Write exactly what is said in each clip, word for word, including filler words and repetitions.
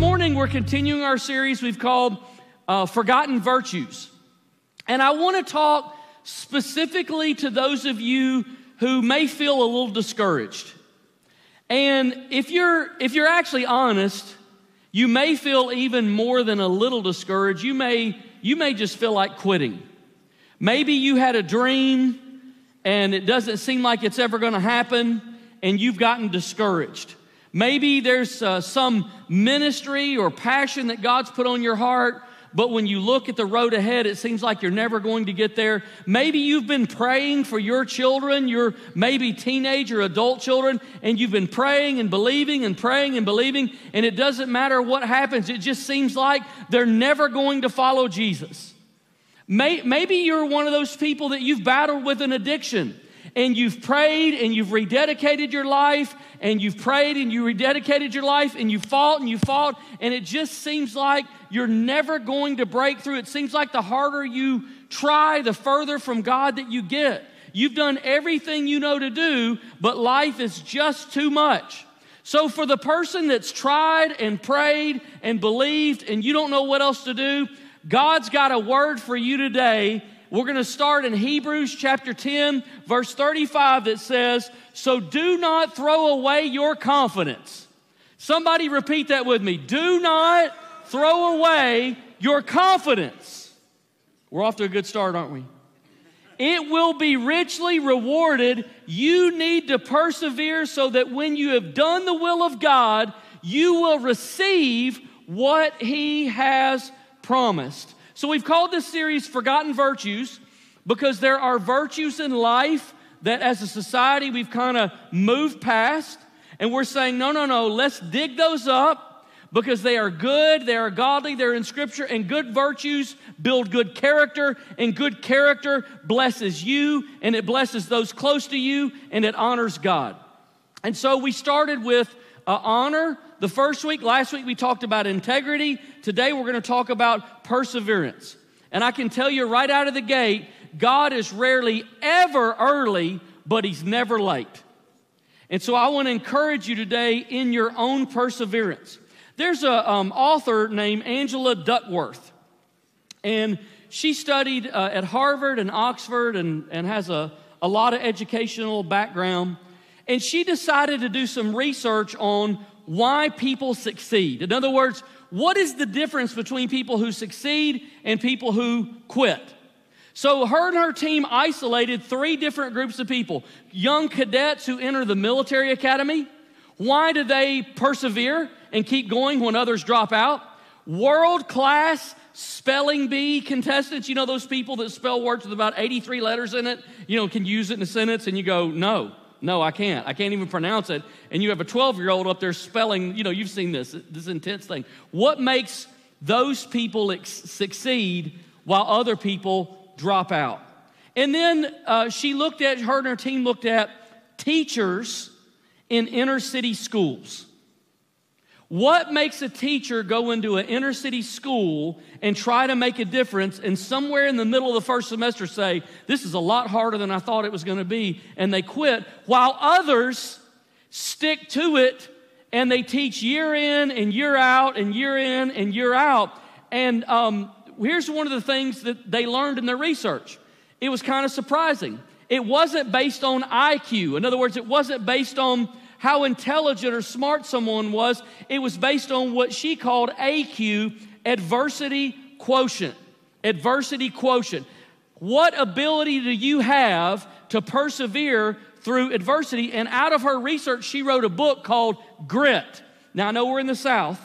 morning, we're continuing our series we've called uh, Forgotten Virtues. And I want to talk specifically to those of you who may feel a little discouraged. And if you're, if you're actually honest, you may feel even more than a little discouraged. You may, you may just feel like quitting. Maybe you had a dream and it doesn't seem like it's ever going to happen and you've gotten discouraged. Maybe there's uh, some ministry or passion that God's put on your heart, but when you look at the road ahead, it seems like you're never going to get there. Maybe you've been praying for your children, your maybe teenage or adult children, and you've been praying and believing and praying and believing, and it doesn't matter what happens. It just seems like they're never going to follow Jesus. Maybe you're one of those people that you've battled with an addiction, and you've prayed and you've rededicated your life, and you've prayed and you rededicated your life, and you fought and you fought, and it just seems like you're never going to break through. It seems like the harder you try, the further from God that you get. You've done everything you know to do, but life is just too much. So for the person that's tried and prayed and believed and you don't know what else to do, God's got a word for you today. We're going to start in Hebrews chapter ten, verse thirty-five that says, "So do not throw away your confidence." Somebody repeat that with me. Do not throw away your confidence. We're off to a good start, aren't we? It will be richly rewarded. You need to persevere so that when you have done the will of God, you will receive what He has promised. So we've called this series Forgotten Virtues because there are virtues in life that as a society we've kind of moved past, and we're saying, no, no, no, let's dig those up because they are good, they are godly, they're in Scripture, and good virtues build good character, and good character blesses you, and it blesses those close to you, and it honors God. And so we started with uh, honor. The first week, last week, we talked about integrity. Today, we're going to talk about perseverance. And I can tell you right out of the gate, God is rarely ever early, but He's never late. And so I want to encourage you today in your own perseverance. There's an um, author named Angela Duckworth, and she studied uh, at Harvard and Oxford and, and has a, a lot of educational background. And she decided to do some research on why people succeed. In other words, what is the difference between people who succeed and people who quit? So her and her team isolated three different groups of people. Young cadets who enter the military academy. Why do they persevere and keep going when others drop out? World-class spelling bee contestants. You know those people that spell words with about eighty-three letters in it? You know, can use it in a sentence and you go, no. No, I can't. I can't even pronounce it. And you have a twelve-year-old up there spelling, you know, you've seen this, this intense thing. What makes those people ex- succeed while other people drop out? And then uh, she looked at, her and her team looked at teachers in inner city schools. What makes a teacher go into an inner city school and try to make a difference and somewhere in the middle of the first semester say, this is a lot harder than I thought it was going to be, and they quit, while others stick to it and they teach year in and year out and year in and year out. And um, here's one of the things that they learned in their research. It was kind of surprising. It wasn't based on I Q. In other words, it wasn't based on how intelligent or smart someone was. It was based on what she called A Q, adversity quotient. Adversity quotient. What ability do you have to persevere through adversity? And out of her research, she wrote a book called Grit. Now, I know we're in the South.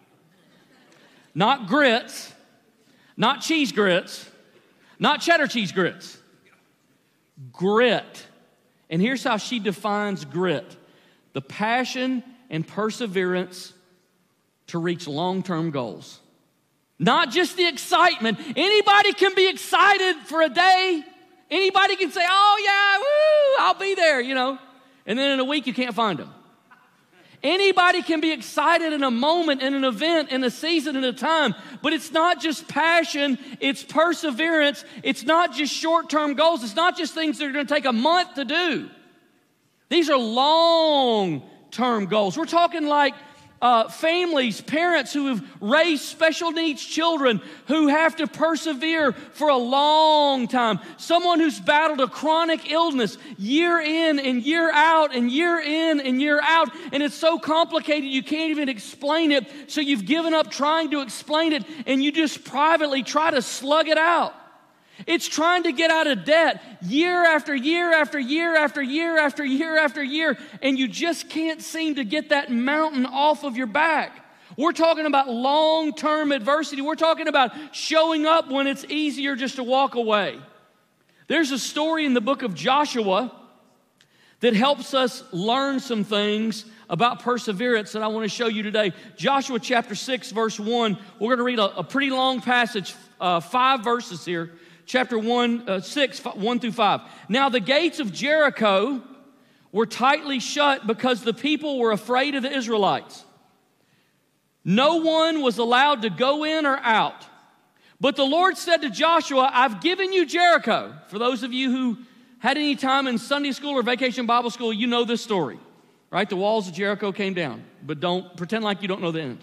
Not grits, not cheese grits, not cheddar cheese grits. Grit. And here's how she defines grit. The passion and perseverance to reach long-term goals. Not just the excitement. Anybody can be excited for a day. Anybody can say, oh yeah, woo, I'll be there, you know. And then in a week you can't find them. Anybody can be excited in a moment, in an event, in a season, in a time. But it's not just passion, it's perseverance. It's not just short-term goals. It's not just things that are going to take a month to do. These are long-term goals. We're talking like uh, families, parents who have raised special needs children who have to persevere for a long time. Someone who's battled a chronic illness year in and year out and year in and year out. And it's so complicated you can't even explain it. So you've given up trying to explain it and you just privately try to slug it out. It's trying to get out of debt year after year after year after year after year after year, and you just can't seem to get that mountain off of your back. We're talking about long-term adversity. We're talking about showing up when it's easier just to walk away. There's a story in the book of Joshua that helps us learn some things about perseverance that I want to show you today. Joshua chapter six, verse one. We're going to read a, a pretty long passage, uh, five verses here. Chapter one, uh, six, one through five. Now the gates of Jericho were tightly shut because the people were afraid of the Israelites. No one was allowed to go in or out. But the Lord said to Joshua, I've given you Jericho. For those of you who had any time in Sunday school or vacation Bible school, you know this story, right? The walls of Jericho came down, but don't pretend like you don't know the end.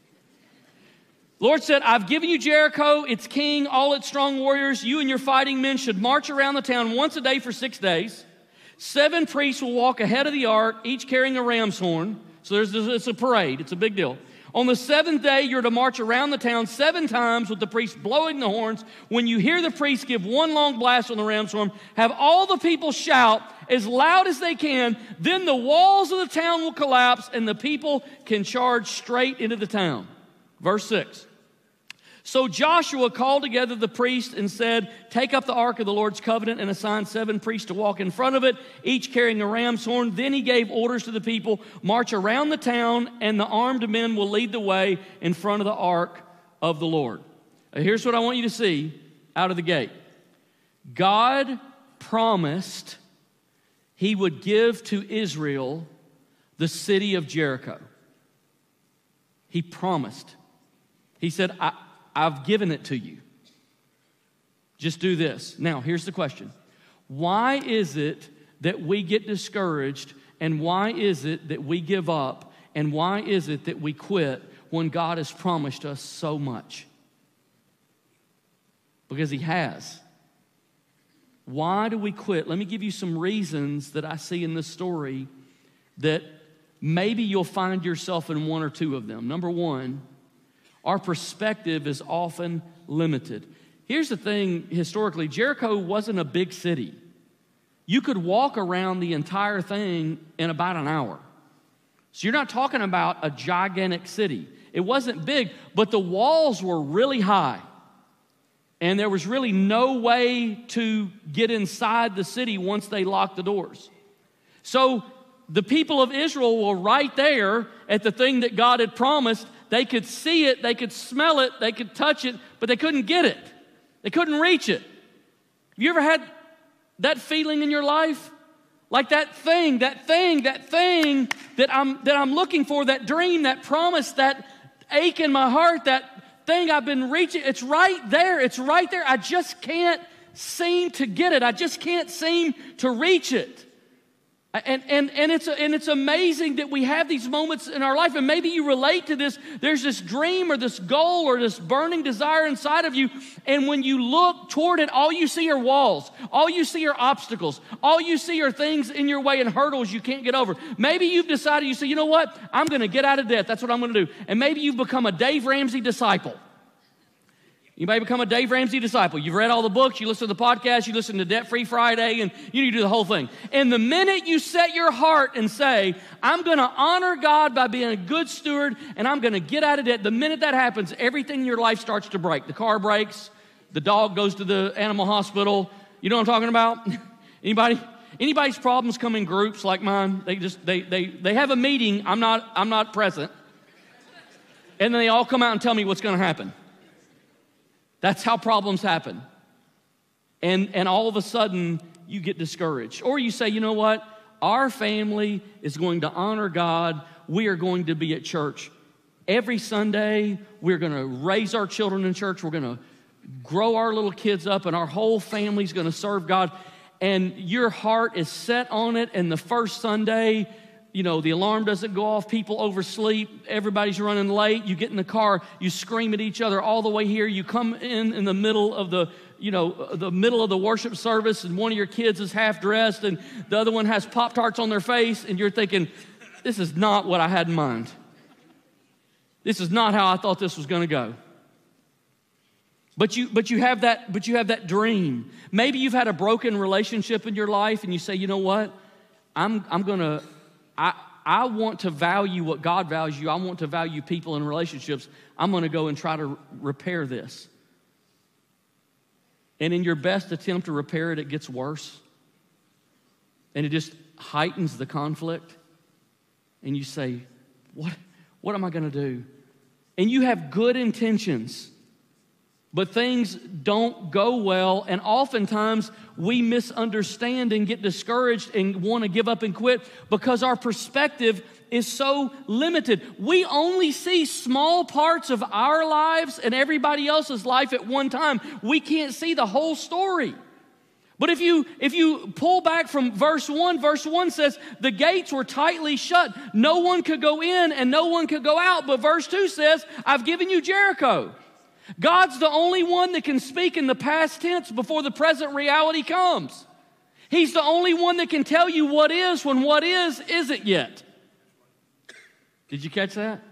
Lord said, I've given you Jericho, its king, all its strong warriors. You and your fighting men should march around the town once a day for six days. Seven priests will walk ahead of the ark, each carrying a ram's horn. So there's it's a parade. It's a big deal. On the seventh day, you're to march around the town seven times with the priests blowing the horns. When you hear the priests give one long blast on the ram's horn, have all the people shout as loud as they can. Then the walls of the town will collapse and the people can charge straight into the town. Verse six. So Joshua called together the priests and said, take up the ark of the Lord's covenant and assigned seven priests to walk in front of it, each carrying a ram's horn. Then he gave orders to the people, march around the town, and the armed men will lead the way in front of the ark of the Lord. Now, here's what I want you to see out of the gate. God promised he would give to Israel the city of Jericho. He promised. He said, I I've given it to you. Just do this. Now, here's the question. Why is it that we get discouraged, and why is it that we give up, and why is it that we quit when God has promised us so much? Because he has. Why do we quit? Let me give you some reasons that I see in this story that maybe you'll find yourself in one or two of them. Number one, our perspective is often limited. Here's the thing, historically, Jericho wasn't a big city. You could walk around the entire thing in about an hour. So you're not talking about a gigantic city. It wasn't big, but the walls were really high. And there was really no way to get inside the city once they locked the doors. So the people of Israel were right there at the thing that God had promised. They could see it, they could smell it, they could touch it, but they couldn't get it. They couldn't reach it. Have you ever had that feeling in your life? Like that thing, that thing, that thing that I'm that I'm looking for, that dream, that promise, that ache in my heart, that thing I've been reaching. It's right there. It's right there. I just can't seem to get it. I just can't seem to reach it. And, and, and, it's, and it's amazing that we have these moments in our life, and maybe you relate to this. There's this dream or this goal or this burning desire inside of you, and when you look toward it, all you see are walls. All you see are obstacles. All you see are things in your way and hurdles you can't get over. Maybe you've decided, you say, you know what? I'm going to get out of debt. That's what I'm going to do. And maybe you've become a Dave Ramsey disciple. You may become a Dave Ramsey disciple. You've read all the books, you listen to the podcast, you listen to Debt Free Friday, and you do the whole thing. And the minute you set your heart and say, I'm going to honor God by being a good steward, and I'm going to get out of debt, the minute that happens, everything in your life starts to break. The car breaks, the dog goes to the animal hospital. You know what I'm talking about? Anybody? Anybody's problems come in groups like mine? They just they they they have a meeting. I'm not I'm not present, and then they all come out and tell me what's going to happen. That's how problems happen. And, and all of a sudden, you get discouraged. Or you say, you know what? Our family is going to honor God. We are going to be at church every Sunday. We're going to raise our children in church. We're going to grow our little kids up, and our whole family is going to serve God. And your heart is set on it, and the first Sunday, you know, the alarm doesn't go off, people oversleep, everybody's running late, you get in the car, you scream at each other all the way here, you come in in the middle of the, you know, the middle of the worship service, and one of your kids is half dressed and the other one has Pop-Tarts on their face, and you're thinking, this is not what I had in mind. This is not how I thought this was going to go. But you, but you have that, but you have that dream. Maybe you've had a broken relationship in your life, and you say, you know what? I'm, I'm gonna, I, I want to value what God values you. I want to value people and relationships. I'm gonna go and try to repair this. And in your best attempt to repair it, it gets worse, and it just heightens the conflict. And you say, what, what am I gonna do? And you have good intentions, but things don't go well, and oftentimes we misunderstand and get discouraged and want to give up and quit because our perspective is so limited. We only see small parts of our lives and everybody else's life at one time. We can't see the whole story. But if you if you pull back from verse one, verse one says, the gates were tightly shut. No one could go in and no one could go out. But verse two says, I've given you Jericho. God's the only one that can speak in the past tense before the present reality comes. He's the only one that can tell you what is when what is isn't yet. Did you catch that?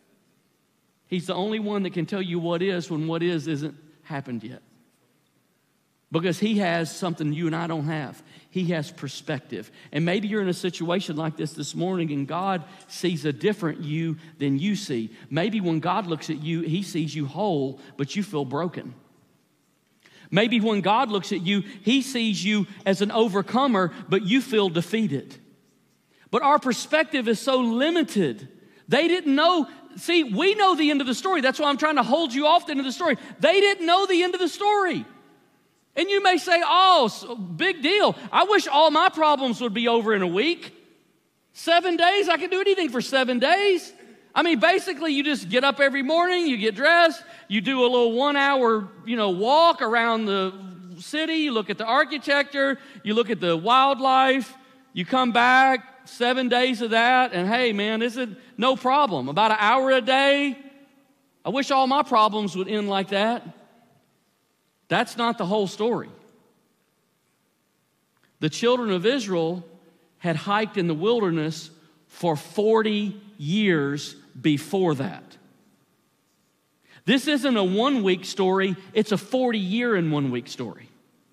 He's the only one that can tell you what is when what is isn't happened yet. Because he has something you and I don't have. He has perspective. And maybe you're in a situation like this this morning and God sees a different you than you see. Maybe when God looks at you, he sees you whole, but you feel broken. Maybe when God looks at you, he sees you as an overcomer, but you feel defeated. But our perspective is so limited. They didn't know. See, we know the end of the story. That's why I'm trying to hold you off the end of the story. They didn't know the end of the story. And you may say, oh, so big deal. I wish all my problems would be over in a week. Seven days, I can do anything for seven days. I mean, basically, you just get up every morning, you get dressed, you do a little one-hour, you know, walk around the city, you look at the architecture, you look at the wildlife, you come back, seven days of that, and hey, man, this is no problem. About an hour a day. I wish all my problems would end like that. That's not the whole story. The children of Israel had hiked in the wilderness for forty years before that. This isn't a one-week story, it's a forty-year and one-week story.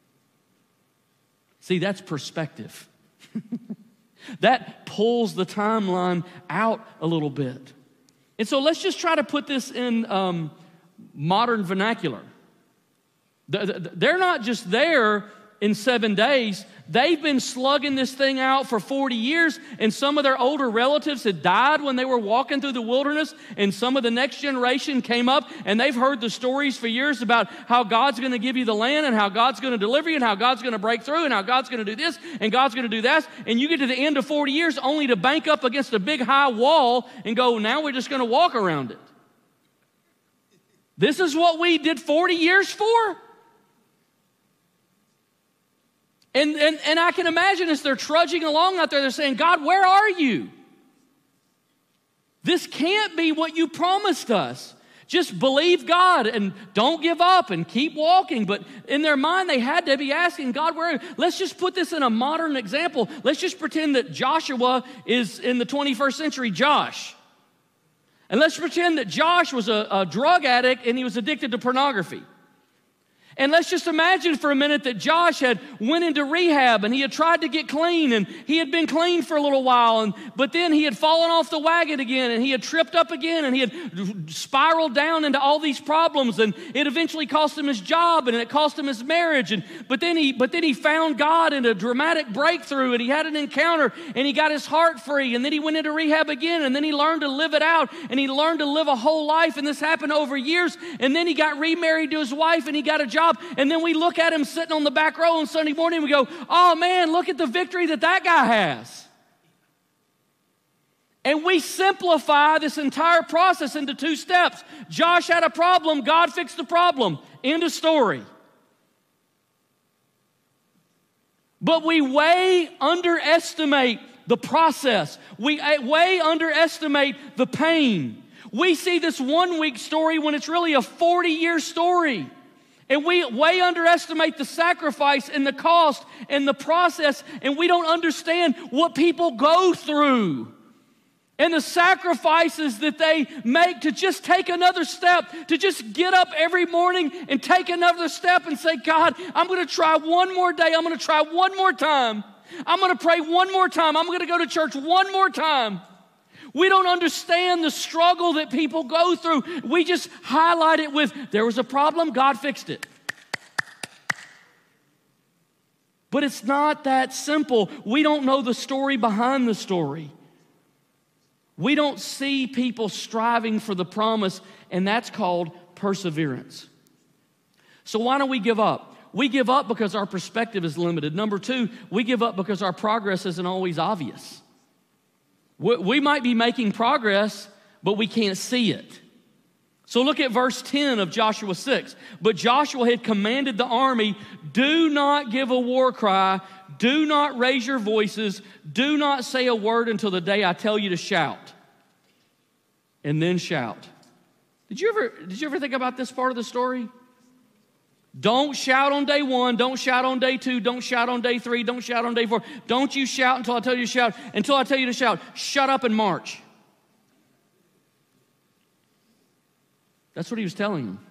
See, that's perspective. That pulls the timeline out a little bit. And so let's just try to put this in um, modern vernacular. They're not just there in seven days. They've been slugging this thing out for forty years, and some of their older relatives had died when they were walking through the wilderness, and some of the next generation came up, and they've heard the stories for years about how God's going to give you the land, and how God's going to deliver you, and how God's going to break through, and how God's going to do this, and God's going to do that, and you get to the end of forty years only to bank up against a big high wall and go, now we're just going to walk around it. This is what we did forty years for? And, and, and I can imagine as they're trudging along out there, they're saying, God, where are you? This can't be what you promised us. Just believe God and don't give up and keep walking. But in their mind, they had to be asking, God, where are you? Let's just put this in a modern example. Let's just pretend that Joshua is in the twenty-first century Josh. And let's pretend that Josh was a, a drug addict and he was addicted to pornography. And let's just imagine for a minute that Josh had went into rehab and he had tried to get clean and he had been clean for a little while, and but then he had fallen off the wagon again and he had tripped up again and he had spiraled down into all these problems, and it eventually cost him his job and it cost him his marriage. And but then he but then he found God in a dramatic breakthrough, and he had an encounter and he got his heart free, and then he went into rehab again, and then he learned to live it out, and he learned to live a whole life, and this happened over years, and then he got remarried to his wife and he got a job. And then we look at him sitting on the back row on Sunday morning and we go, oh man, look at the victory that that guy has. And we simplify this entire process into two steps. Josh had a problem, God fixed the problem. End of story. But we way underestimate the process. We way underestimate the pain. We see this one week story when it's really a forty year story. And we way underestimate the sacrifice and the cost and the process, and we don't understand what people go through and the sacrifices that they make to just take another step, to just get up every morning and take another step and say, God, I'm going to try one more day. I'm going to try one more time. I'm going to pray one more time. I'm going to go to church one more time. We don't understand the struggle that people go through. We just highlight it with, there was a problem, God fixed it. But it's not that simple. We don't know the story behind the story. We don't see people striving for the promise, and that's called perseverance. So why don't we give up? We give up because our perspective is limited. Number two, we give up because our progress isn't always obvious. We might be making progress, but we can't see it. So look at verse ten of Joshua six. But Joshua had commanded the army, do not give a war cry, do not raise your voices, do not say a word until the day I tell you to shout. And then shout. Did you ever, did you ever think about this part of the story? Don't shout on day one. Don't shout on day two. Don't shout on day three. Don't shout on day four. Don't you shout until I tell you to shout. Until I tell you to shout. Shut up and march. That's what he was telling them.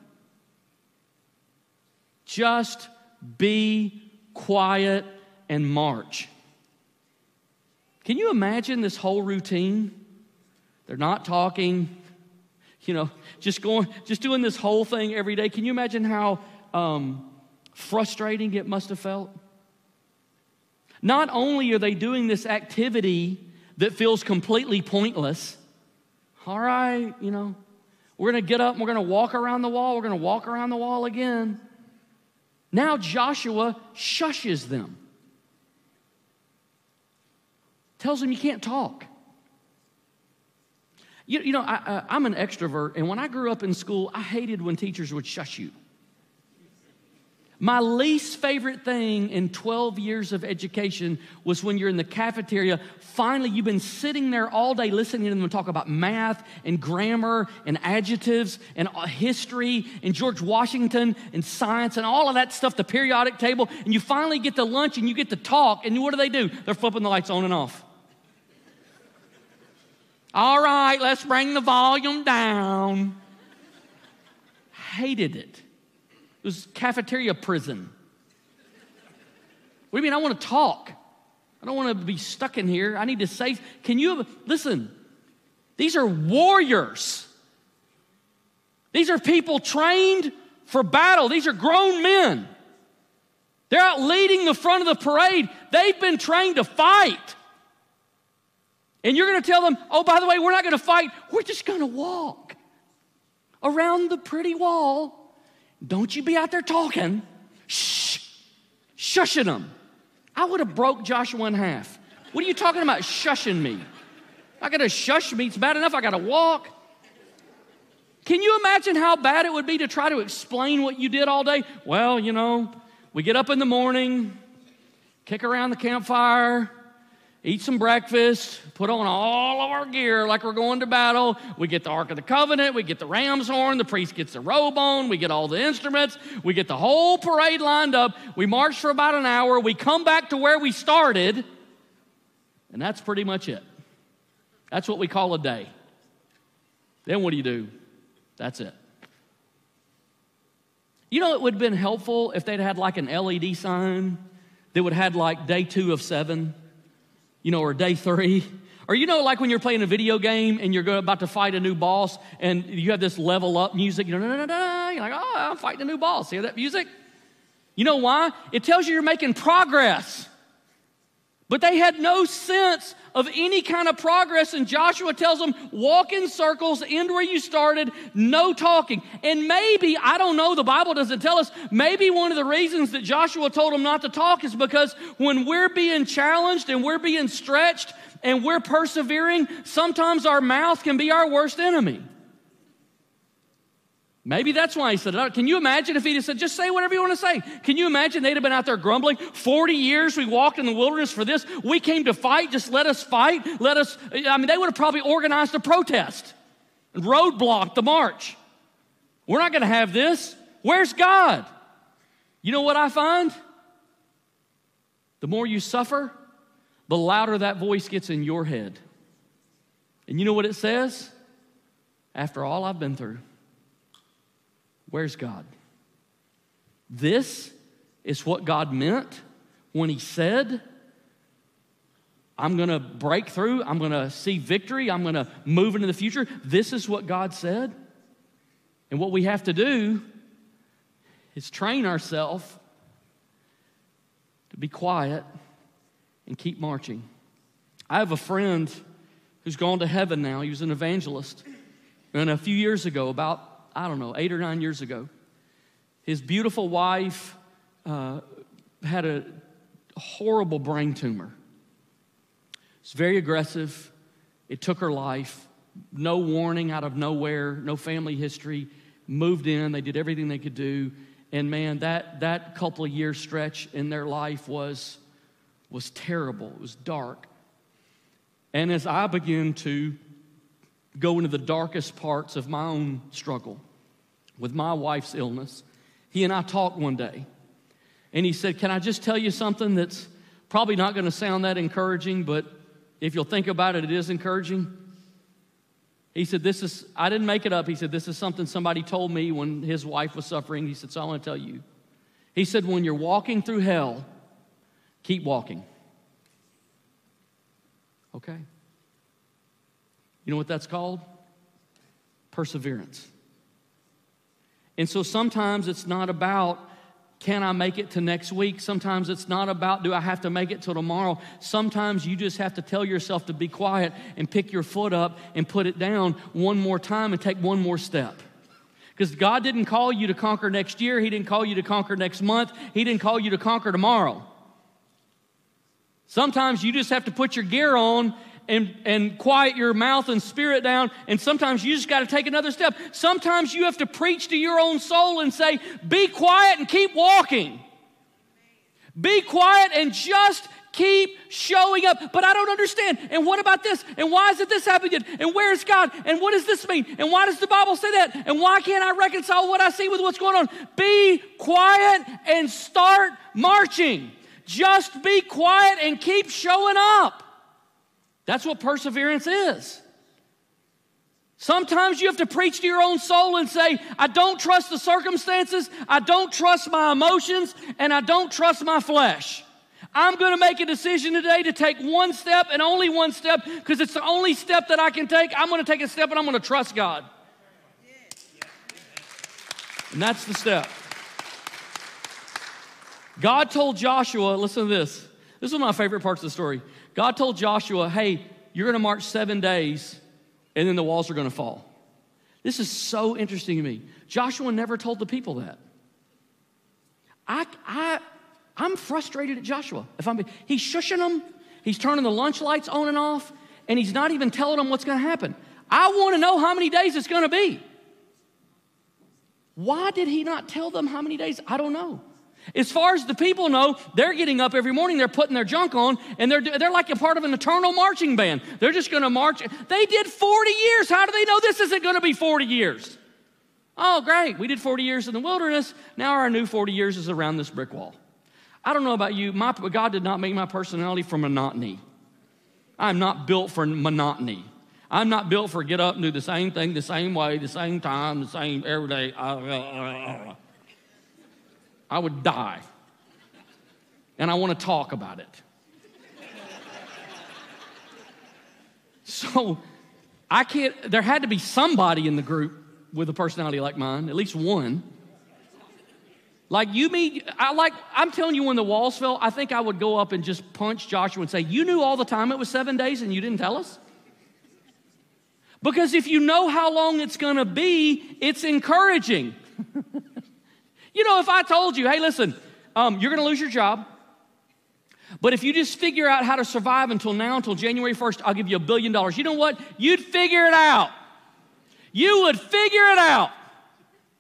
Just be quiet and march. Can you imagine this whole routine? They're not talking, you know, just going, just doing this whole thing every day. Can you imagine how Um, frustrating it must have felt? Not only are they doing this activity that feels completely pointless, all right, you know, we're going to get up and we're going to walk around the wall, we're going to walk around the wall again. Now Joshua shushes them. Tells them you can't talk. You, you know, I, I, I'm an extrovert, and when I grew up in school, I hated when teachers would shush you. My least favorite thing in twelve years of education was when you're in the cafeteria. Finally, you've been sitting there all day listening to them talk about math and grammar and adjectives and history and George Washington and science and all of that stuff, the periodic table, and you finally get to lunch and you get to talk, and what do they do? They're flipping the lights on and off. All right, let's bring the volume down. Hated it. It was cafeteria prison. What do you mean? I want to talk. I don't want to be stuck in here. I need to say, can you, listen, these are warriors. These are people trained for battle. These are grown men. They're out leading the front of the parade. They've been trained to fight. And you're going to tell them, oh, by the way, we're not going to fight. We're just going to walk around the pretty wall. Don't you be out there talking. Shh. Shushing them. I would have broke Joshua in half. What are you talking about shushing me? I got to shush me. It's bad enough I got to walk. Can you imagine how bad it would be to try to explain what you did all day? Well, you know, we get up in the morning, kick around the campfire, eat some breakfast, put on all of our gear like we're going to battle. We get the Ark of the Covenant, we get the ram's horn, the priest gets the robe on, we get all the instruments, we get the whole parade lined up. We march for about an hour, we come back to where we started, and that's pretty much it. That's what we call a day. Then what do you do? That's it. You know, it would have been helpful if they'd had like an L E D sign that would have had like day two of seven. You know, or day three. Or you know, like when you're playing a video game and you're about to fight a new boss and you have this level up music, you know, da, da, da, you're like, oh, I'm fighting a new boss. Hear that music? You know why? It tells you you're making progress. But they had no sense of any kind of progress, and Joshua tells them, walk in circles, end where you started, no talking. And maybe, I don't know, the Bible doesn't tell us, maybe one of the reasons that Joshua told them not to talk is because when we're being challenged and we're being stretched and we're persevering, sometimes our mouth can be our worst enemy. Maybe that's why he said it. Can you imagine if he'd have said, just say whatever you want to say? Can you imagine they'd have been out there grumbling? forty years we walked in the wilderness for this. We came to fight. Just let us fight. Let us, I mean, they would have probably organized a protest and roadblocked the march. We're not going to have this. Where's God? You know what I find? The more you suffer, the louder that voice gets in your head. And you know what it says? After all I've been through, where's God? This is what God meant when he said, I'm going to break through. I'm going to see victory. I'm going to move into the future. This is what God said. And what we have to do is train ourselves to be quiet and keep marching. I have a friend who's gone to heaven now. He was an evangelist. And a few years ago, about, I don't know, eight or nine years ago, his beautiful wife uh, had a horrible brain tumor. It's very aggressive. It took her life. No warning, out of nowhere, no family history. Moved in, they did everything they could do. And man, that, that couple of years stretch in their life was, was terrible. It was dark. And as I began to go into the darkest parts of my own struggle with my wife's illness, he and I talked one day. And he said, can I just tell you something that's probably not going to sound that encouraging, but if you'll think about it, it is encouraging. He said, this is, I didn't make it up. He said, this is something somebody told me when his wife was suffering. He said, so I want to tell you. He said, when you're walking through hell, keep walking. Okay. You know what that's called? Perseverance. And so sometimes it's not about, can I make it to next week? Sometimes it's not about, do I have to make it till tomorrow? Sometimes you just have to tell yourself to be quiet and pick your foot up and put it down one more time and take one more step. Because God didn't call you to conquer next year. He didn't call you to conquer next month. He didn't call you to conquer tomorrow. Sometimes you just have to put your gear on and, and quiet your mouth and spirit down, and sometimes you just got to take another step. Sometimes you have to preach to your own soul and say, be quiet and keep walking. Be quiet and just keep showing up. But I don't understand. And what about this? And why isn't this happening? And where is God? And what does this mean? And why does the Bible say that? And why can't I reconcile what I see with what's going on? Be quiet and start marching. Just be quiet and keep showing up. That's what perseverance is. Sometimes you have to preach to your own soul and say, I don't trust the circumstances, I don't trust my emotions, and I don't trust my flesh. I'm going to make a decision today to take one step and only one step because it's the only step that I can take. I'm going to take a step and I'm going to trust God. And that's the step. God told Joshua, listen to this. This is one of my favorite parts of the story. God told Joshua, hey, you're going to march seven days and then the walls are going to fall. This is so interesting to me. Joshua never told the people that. I, I, I'm frustrated at Joshua. If I'm, he's shushing them. He's turning the lunch lights on and off, and he's not even telling them what's going to happen. I want to know how many days it's going to be. Why did he not tell them how many days? I don't know. As far as the people know, they're getting up every morning, they're putting their junk on, and they're, they're like a part of an eternal marching band. They're just going to march. They did forty years. How do they know this isn't going to be forty years? Oh, great. We did forty years in the wilderness. Now our new forty years is around this brick wall. I don't know about you. My, God did not make my personality for monotony. I'm not built for monotony. I'm not built for get up and do the same thing the same way, the same time, the same every day. Uh, uh, uh, uh. I would die. And I want to talk about it. So I can't, there had to be somebody in the group with a personality like mine, at least one. Like you mean, I like, I'm telling you when the walls fell, I think I would go up and just punch Joshua and say, you knew all the time it was seven days and you didn't tell us? Because if you know how long it's going to be, it's encouraging. You know, if I told you, hey, listen, um, you're going to lose your job, but if you just figure out how to survive until now, until January first, I'll give you a billion dollars. You know what? You'd figure it out. You would figure it out.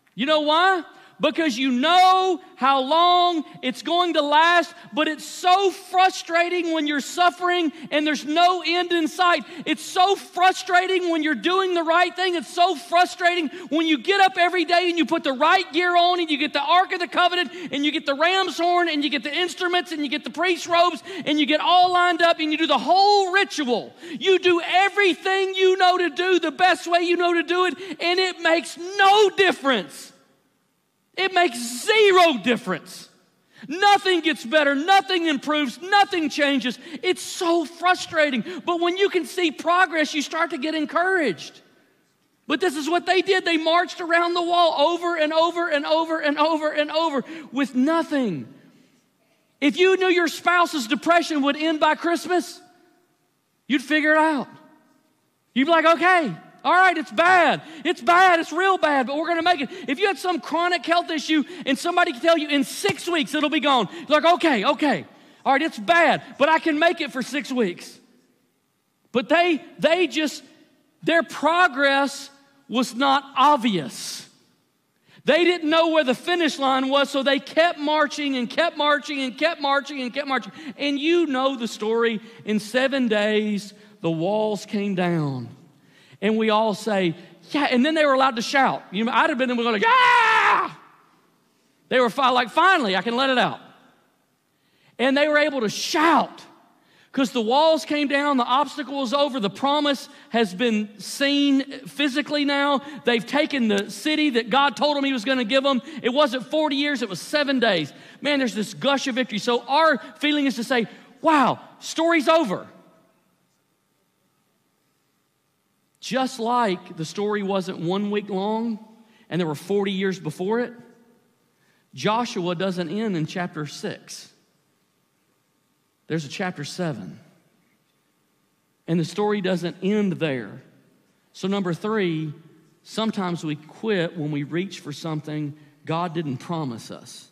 You know why? Because you know how long it's going to last, but it's so frustrating when you're suffering and there's no end in sight. It's so frustrating when you're doing the right thing. It's so frustrating when you get up every day and you put the right gear on and you get the Ark of the Covenant and you get the ram's horn and you get the instruments and you get the priest's robes and you get all lined up and you do the whole ritual. You do everything you know to do the best way you know to do it, and it makes no difference. It makes zero difference. Nothing gets better. Nothing improves. Nothing changes. It's so frustrating. But when you can see progress, you start to get encouraged. But this is what they did. They marched around the wall over and over and over and over and over with nothing. If you knew your spouse's depression would end by Christmas, you'd figure it out. You'd be like, okay, all right, it's bad. It's bad. It's real bad, but we're going to make it. If you had some chronic health issue and somebody could tell you in six weeks it'll be gone, you're like, okay, okay. All right, it's bad, but I can make it for six weeks. But they, they just, their progress was not obvious. They didn't know where the finish line was, so they kept marching and kept marching and kept marching and kept marching. And you know the story. In seven days, the walls came down. And we all say, yeah, and then they were allowed to shout. You know, I'd have been them going, yeah! They were fi- like, finally, I can let it out. And they were able to shout because the walls came down, the obstacle was over, the promise has been seen physically now. They've taken the city that God told them he was going to give them. It wasn't forty years, it was seven days. Man, there's this gush of victory. So our feeling is to say, wow, story's over. Just like the story wasn't one week long and there were forty years before it, Joshua doesn't end in chapter six. There's a chapter seven. And the story doesn't end there. So number three, sometimes we quit when we reach for something God didn't promise us.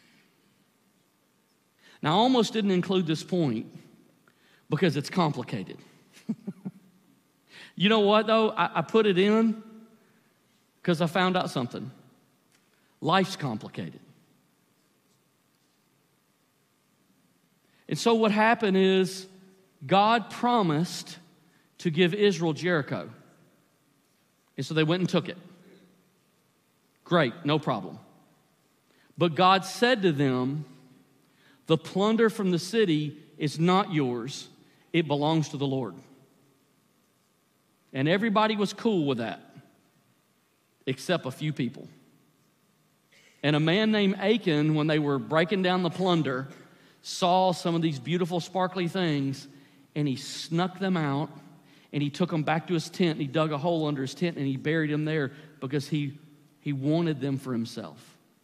Now, I almost didn't include this point because it's complicated. You know what, though? I, I put it in because I found out something. Life's complicated. And so what happened is God promised to give Israel Jericho. And so they went and took it. Great, no problem. But God said to them, the plunder from the city is not yours. It belongs to the Lord. And everybody was cool with that, except a few people. And a man named Achan, when they were breaking down the plunder, saw some of these beautiful, sparkly things, and he snuck them out, and he took them back to his tent, and he dug a hole under his tent, and he buried them there because he, he wanted them for himself.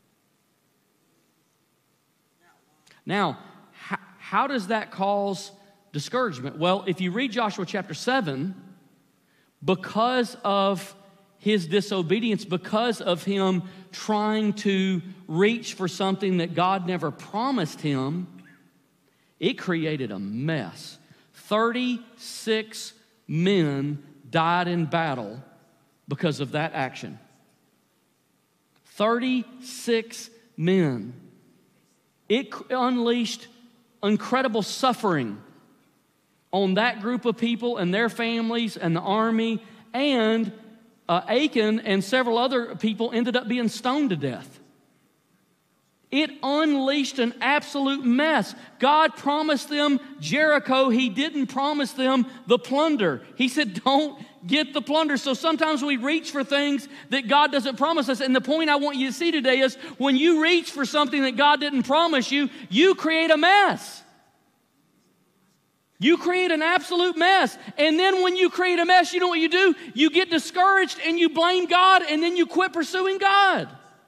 Now, how, how does that cause discouragement? Well, if you read Joshua chapter seven, because of his disobedience, because of him trying to reach for something that God never promised him, it created a mess. thirty-six men died in battle because of that action. thirty-six men. It unleashed incredible suffering on that group of people and their families and the army, and uh, Achan and several other people ended up being stoned to death. It unleashed an absolute mess. God promised them Jericho. He didn't promise them the plunder. He said, don't get the plunder. So sometimes we reach for things that God doesn't promise us. And the point I want you to see today is when you reach for something that God didn't promise you, you create a mess. You create an absolute mess. And then when you create a mess, you know what you do? You get discouraged and you blame God, and then you quit pursuing God.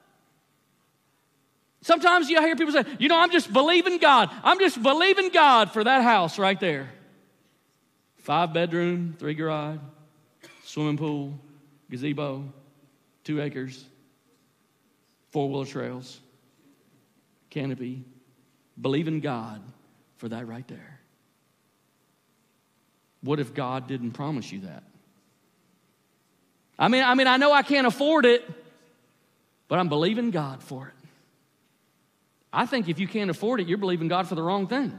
Sometimes you hear people say, you know, I'm just believing God. I'm just believing God for that house right there. Five bedroom, three garage, swimming pool, gazebo, two acres, four-wheeler trails, canopy. Believing God for that right there. What if God didn't promise you that? I mean, I mean, I know I can't afford it, but I'm believing God for it. I think if you can't afford it, you're believing God for the wrong thing.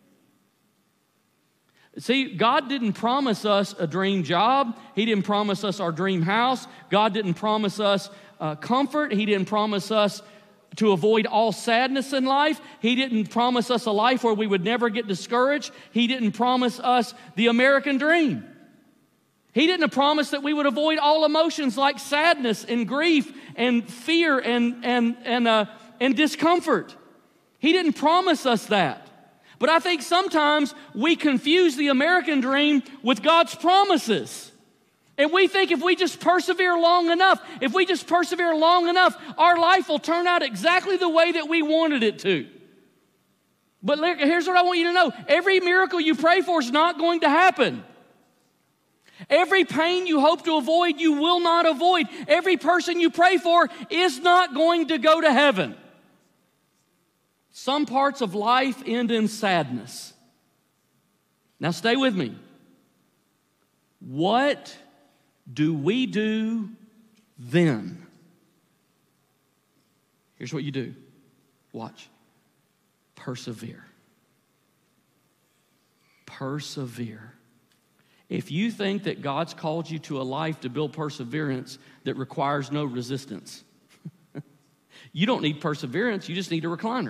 See, God didn't promise us a dream job. He didn't promise us our dream house. God didn't promise us uh, comfort. He didn't promise us to avoid all sadness in life. He didn't promise us a life where we would never get discouraged. He didn't promise us the American dream. He didn't promise that we would avoid all emotions like sadness and grief and fear and, and, and, uh, and discomfort. He didn't promise us that. But I think sometimes we confuse the American dream with God's promises. And we think if we just persevere long enough, if we just persevere long enough, our life will turn out exactly the way that we wanted it to. But here's what I want you to know. Every miracle you pray for is not going to happen. Every pain you hope to avoid, you will not avoid. Every person you pray for is not going to go to heaven. Some parts of life end in sadness. Now stay with me. What do we do then? Here's what you do. Watch. Persevere. Persevere. If you think that God's called you to a life to build perseverance that requires no resistance, you don't need perseverance, you just need a recliner.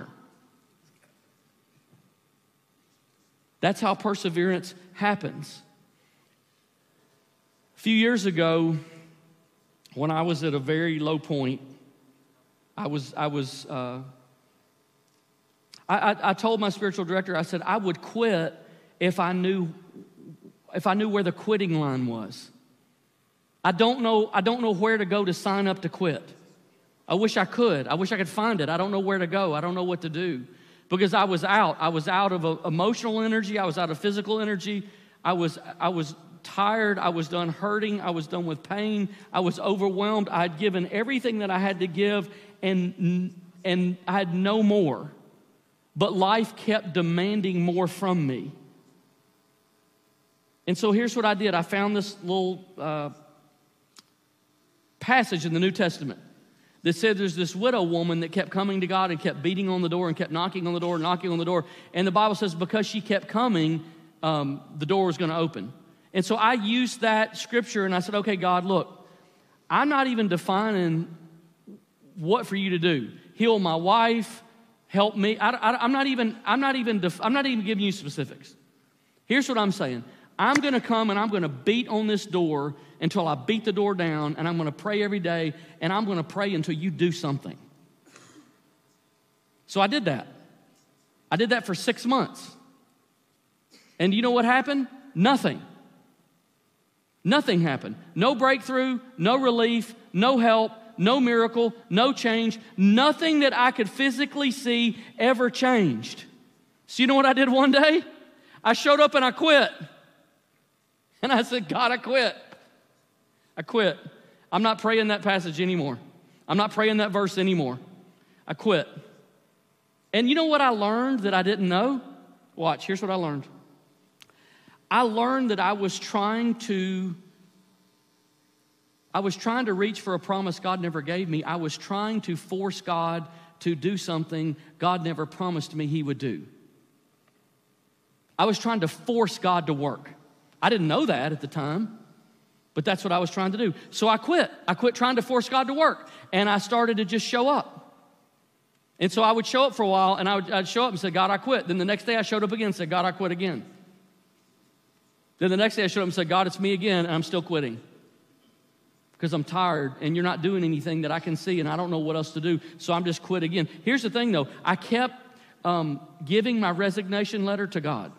That's how perseverance happens. A few years ago, when I was at a very low point, I was, I was, uh, I, I, I told my spiritual director, I said, I would quit if I knew, if I knew where the quitting line was. I don't know, I don't know where to go to sign up to quit. I wish I could. I wish I could find it. I don't know where to go. I don't know what to do. Because I was out. I was out of uh, emotional energy. I was out of physical energy. I was, I was tired. I was done hurting. I was done with pain. I was overwhelmed. I had given everything that I had to give, and, and I had no more. But life kept demanding more from me. And so here's what I did. I found this little uh, passage in the New Testament that said there's this widow woman that kept coming to God and kept beating on the door and kept knocking on the door and knocking on the door. And the Bible says because she kept coming, um, the door was going to open. And so I used that scripture and I said, okay, God, look, I'm not even defining what for you to do. Heal my wife, help me. I, I, I'm not even, I'm not even, def, I'm not even giving you specifics. Here's what I'm saying. I'm going to come and I'm going to beat on this door until I beat the door down, and I'm going to pray every day, and I'm going to pray until you do something. So I did that. I did that for six months. And you know what happened? Nothing. Nothing happened. No breakthrough, no relief, no help, no miracle, no change. Nothing that I could physically see ever changed. So you know what I did one day? I showed up and I quit. And I said, God, I quit. I quit. I'm not praying that passage anymore. I'm not praying that verse anymore. I quit. And you know what I learned that I didn't know? Watch, here's what I learned. I learned that I was trying to, I was trying to reach for a promise God never gave me. I was trying to force God to do something God never promised me He would do. I was trying to force God to work. I didn't know that at the time, but that's what I was trying to do. So I quit. I quit trying to force God to work, and I started to just show up. And so I would show up for a while, and I would, I'd show up and say, God, I quit. Then the next day I showed up again and said, God, I quit again. Then the next day I showed up and said, God, it's me again, and I'm still quitting because I'm tired, and you're not doing anything that I can see, and I don't know what else to do, so I'm just quit again. Here's the thing, though. I kept um, giving my resignation letter to God.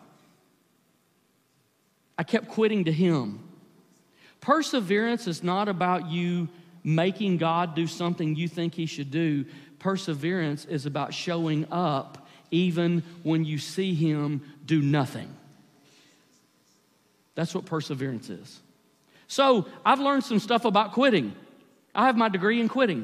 I kept quitting to Him. Perseverance is not about you making God do something you think He should do. Perseverance is about showing up even when you see Him do nothing. That's what perseverance is. So I've learned some stuff about quitting. I have my degree in quitting.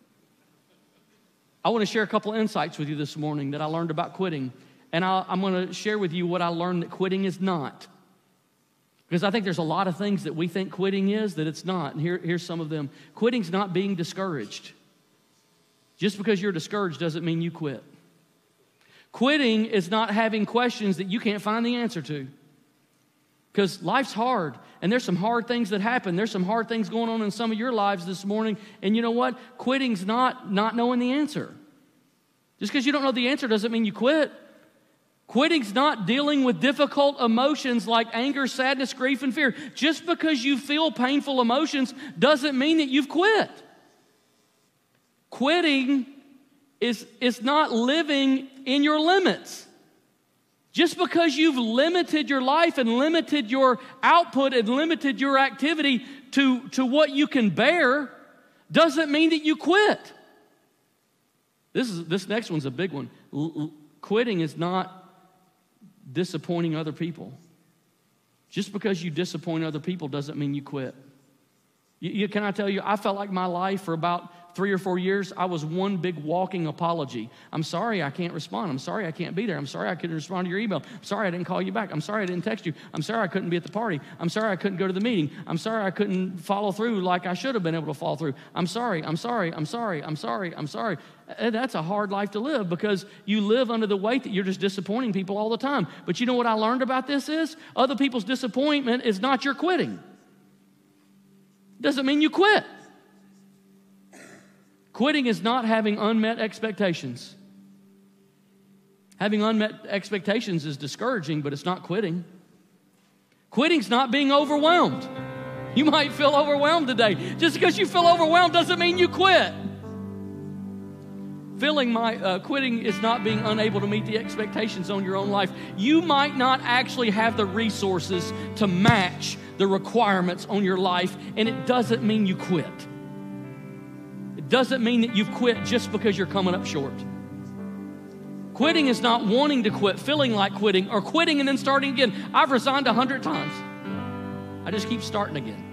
I want to share a couple insights with you this morning that I learned about quitting. And I'll, I'm going to share with you what I learned that quitting is not. Because I think there's a lot of things that we think quitting is that it's not. And here, here's some of them. Quitting's not being discouraged. Just because you're discouraged doesn't mean you quit. Quitting is not having questions that you can't find the answer to. Because life's hard, and there's some hard things that happen. There's some hard things going on in some of your lives this morning, and you know what? Quitting's not not knowing the answer. Just because you don't know the answer doesn't mean you quit. Quitting's not dealing with difficult emotions like anger, sadness, grief, and fear. Just because you feel painful emotions doesn't mean that you've quit. Quitting is, is not living in your limits. Just because you've limited your life and limited your output and limited your activity to, to what you can bear doesn't mean that you quit. This is this next one's a big one. L- l- quitting is not disappointing other people. Just because you disappoint other people doesn't mean you quit. You, you, can I tell you, I felt like my life for about three or four years, I was one big walking apology. I'm sorry I can't respond. I'm sorry I can't be there. I'm sorry I couldn't respond to your email. I'm sorry I didn't call you back. I'm sorry I didn't text you. I'm sorry I couldn't be at the party. I'm sorry I couldn't go to the meeting. I'm sorry I couldn't follow through like I should have been able to follow through. I'm sorry, I'm sorry, I'm sorry, I'm sorry, I'm sorry. And that's a hard life to live because you live under the weight that you're just disappointing people all the time. But you know what I learned about this is? Other people's disappointment is not your quitting. Doesn't mean you quit. Quitting is not having unmet expectations. Having unmet expectations is discouraging, but it's not quitting. Quitting's not being overwhelmed. You might feel overwhelmed today. Just because you feel overwhelmed doesn't mean you quit. Feeling my uh, quitting is not being unable to meet the expectations on your own life. You might not actually have the resources to match the requirements on your life, and it doesn't mean you quit. It doesn't mean that you've quit just because you're coming up short. Quitting is not wanting to quit, feeling like quitting, or quitting and then starting again. I've resigned a hundred times. I just keep starting again.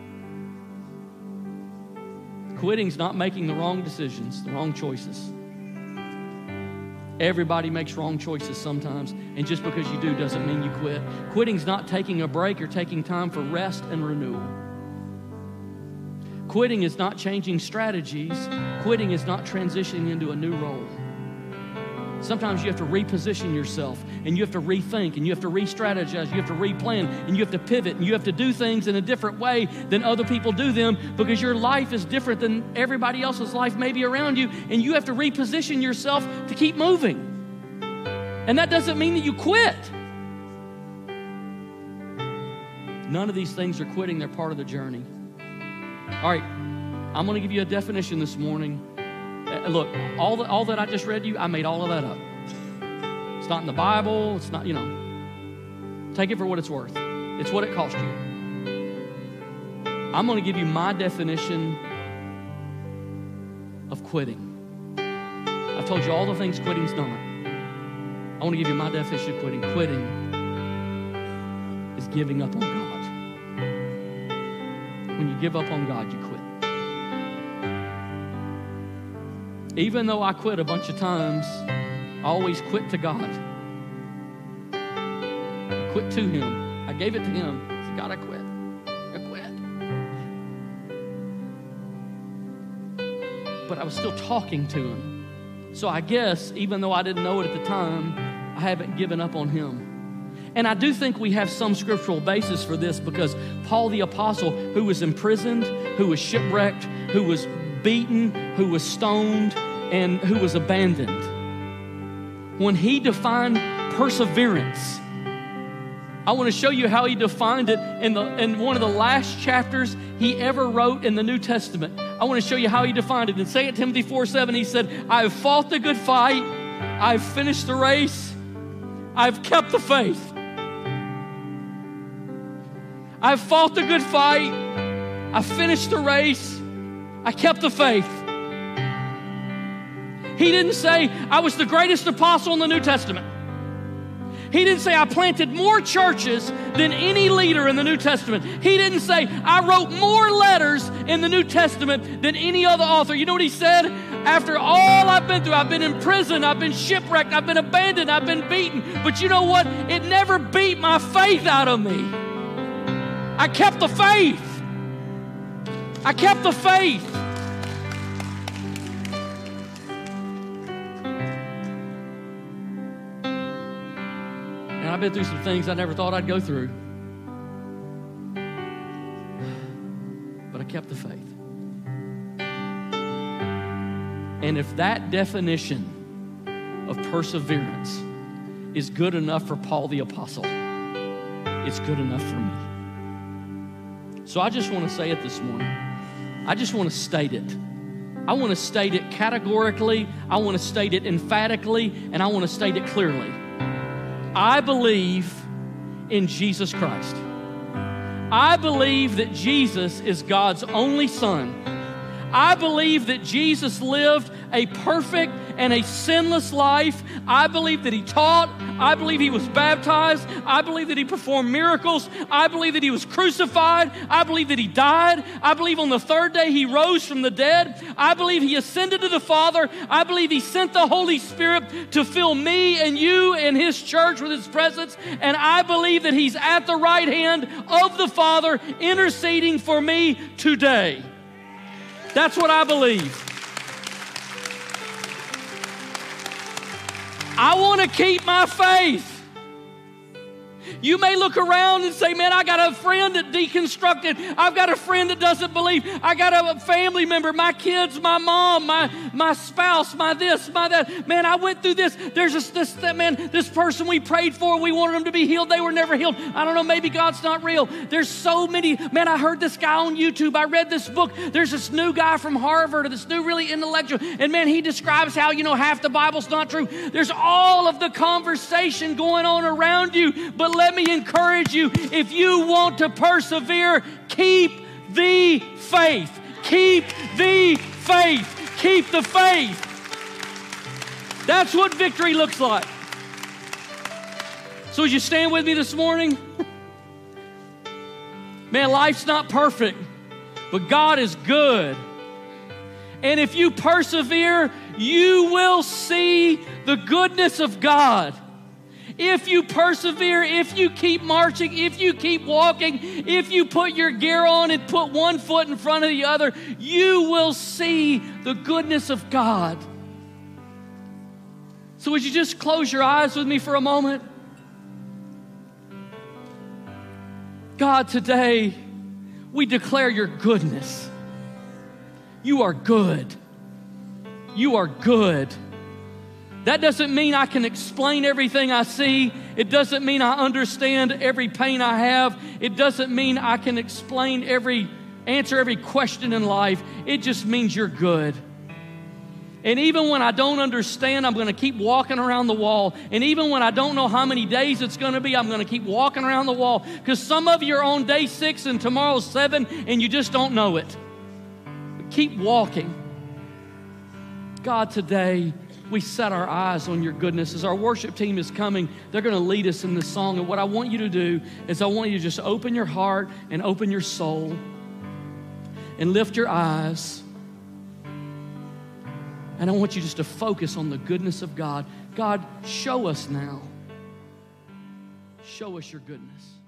Quitting's not making the wrong decisions, the wrong choices. Everybody makes wrong choices sometimes, and just because you do doesn't mean you quit. Quitting's not taking a break or taking time for rest and renewal. Quitting is not changing strategies. Quitting is not transitioning into a new role. Sometimes you have to reposition yourself, and you have to rethink, and you have to re-strategize, you have to replan, and you have to pivot, and you have to do things in a different way than other people do them because your life is different than everybody else's life maybe around you, and you have to reposition yourself to keep moving. And that doesn't mean that you quit. None of these things are quitting. They're part of the journey. All right, I'm going to give you a definition this morning. Uh, look, all, the, all that I just read to you, I made all of that up. It's not in the Bible. It's not, you know. Take it for what it's worth. It's what it cost you. I'm going to give you my definition of quitting. I've told you all the things quitting's not. I want to give you my definition of quitting. Quitting is giving up on God. When you give up on God, you quit. Even though I quit a bunch of times, I always quit to God. I quit to Him. I gave it to Him. I said, God, I quit. I quit. But I was still talking to Him. So I guess, even though I didn't know it at the time, I haven't given up on Him. And I do think we have some scriptural basis for this because Paul the Apostle, who was imprisoned, who was shipwrecked, who was beaten, who was stoned, and who was abandoned, when he defined perseverance, I want to show you how he defined it in, the, in one of the last chapters he ever wrote in the New Testament. I want to show you how he defined it. In Second Timothy four seven, he said, I have fought the good fight, I've finished the race, I've kept the faith. I've fought the good fight, I finished the race, I kept the faith. He didn't say, I was the greatest apostle in the New Testament. He didn't say, I planted more churches than any leader in the New Testament. He didn't say, I wrote more letters in the New Testament than any other author. You know what he said? After all I've been through, I've been in prison, I've been shipwrecked, I've been abandoned, I've been beaten. But you know what? It never beat my faith out of me. I kept the faith. I kept the faith. I've been through some things I never thought I'd go through. But I kept the faith. And if that definition of perseverance is good enough for Paul the Apostle, it's good enough for me. So I just want to say it this morning. I just want to state it. I want to state it categorically. I want to state it emphatically, and I want to state it clearly. I believe in Jesus Christ. I believe that Jesus is God's only Son. I believe that Jesus lived a perfect and a sinless life. I believe that He taught. I believe He was baptized. I believe that He performed miracles. I believe that He was crucified. I believe that He died. I believe on the third day He rose from the dead. I believe He ascended to the Father. I believe He sent the Holy Spirit to fill me and you and His church with His presence. And I believe that He's at the right hand of the Father interceding for me today. That's what I believe. I want to keep my faith. You may look around and say, man, I got a friend that deconstructed. I've got a friend that doesn't believe. I got a family member, my kids, my mom, my, my spouse, my this, my that. Man, I went through this. There's this, this, that, man, this person we prayed for, we wanted them to be healed. They were never healed. I don't know, maybe God's not real. There's so many. Man, I heard this guy on YouTube. I read this book. There's this new guy from Harvard, or this new really intellectual. And man, he describes how, you know, half the Bible's not true. There's all of the conversation going on around you. But let me encourage you, if you want to persevere, keep the faith. Keep the faith. Keep the faith. That's what victory looks like. So would you stand with me this morning? Man, life's not perfect, but God is good. And if you persevere, you will see the goodness of God. If you persevere, if you keep marching, if you keep walking, if you put your gear on and put one foot in front of the other, you will see the goodness of God. So would you just close your eyes with me for a moment? God, today we declare your goodness. You are good. You are good. That doesn't mean I can explain everything I see. It doesn't mean I understand every pain I have. It doesn't mean I can explain every, answer every question in life. It just means you're good. And even when I don't understand, I'm going to keep walking around the wall. And even when I don't know how many days it's going to be, I'm going to keep walking around the wall. Because some of you are on day six and tomorrow's seven, and you just don't know it. But keep walking. God, today we set our eyes on your goodness. As our worship team is coming, they're going to lead us in this song. And what I want you to do is I want you to just open your heart and open your soul and lift your eyes. And I want you just to focus on the goodness of God. God, show us now. Show us your goodness.